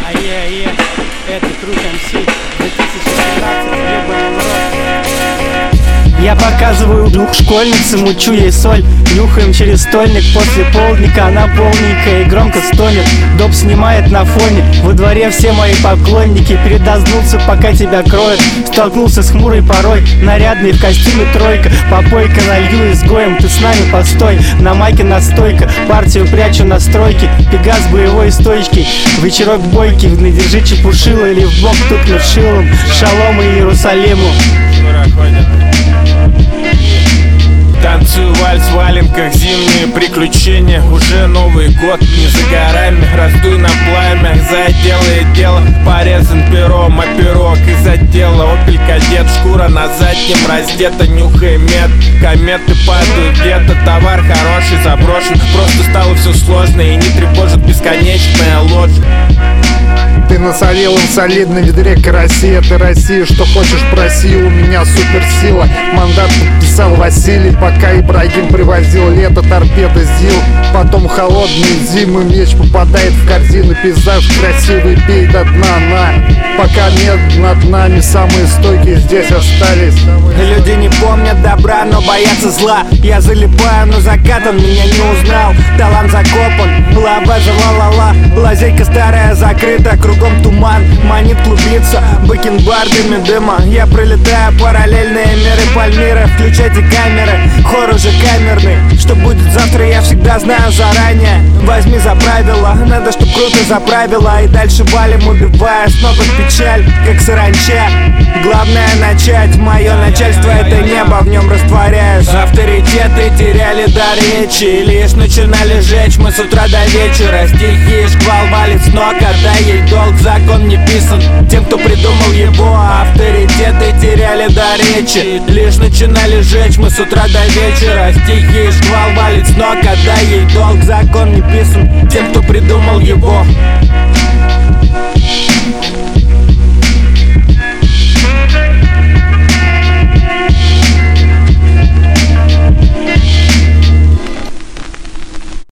Ае, это Круг МС 2017, ебаный в рот. Я показываю двух школьницам, учу ей соль. Нюхаем через стольник, после полдника она полненькая и громко стонет. Доп снимает на фоне, во дворе все мои поклонники. Передознулся, пока тебя кроет. Столкнулся с хмурой порой, нарядный в костюме тройка. Попойка налью изгоем, ты с нами постой. На майке настойка, партию прячу на стройке. Пегас боевой стойчки, вечерок бойкий. Надержи чепушила или в бок тукнут шилом. Шалом и Иерусалиму. Танцую вальс в валенках, зимние приключения. Уже Новый год не за горами. Раздуй на пламя, за отделы дело. Порезан пером, а пирог из отдела. Опель Кадет, шкура на заднем раздета. Нюхай мед, кометы падают где-то. Товар хороший, заброшен. Просто стало все сложно и не тревожит бесконечная ложь. Ты насолил им солидно в ведре караси. Ты Россия, что хочешь проси, у меня суперсила. Мандат подписал Василий, пока Ибрагим привозил. Лето, торпеда, ЗИЛ. Потом холодные зимы, меч попадает в корзину. Пейзаж красивый, пей до дна, на. Пока нет над нами, самые стойкие здесь остались. Люди не помнят добра, но боятся зла. Я залипаю, но закатан меня не узнал. Талант закопан, лабаза ла-ла-ла. Лазейка старая закрыта, кругом туман, манит клубится бакенбардами дыма. Я пролетаю параллельные миры Пальмира. Включайте камеры, хор уже камерный. Что будет завтра, я всегда знаю заранее. Возьми за правило, надо, чтоб круто заправило. И дальше валим, убивая снова печаль, как саранча. Главное начать, мое начальство это небо, в нем растворяюсь. Авторитеты теряли дар речи, лишь начинали жечь мы с утра до вечера. Стихи, шквал валит с ног, отдай ей долг, закон не писан тем, кто придумал его. Авторитеты теряли дар речи, лишь начинали жечь мы с утра до вечера. Стихи, шквал валит с ног, отдай ей долг, закон не писан тем, кто придумал его.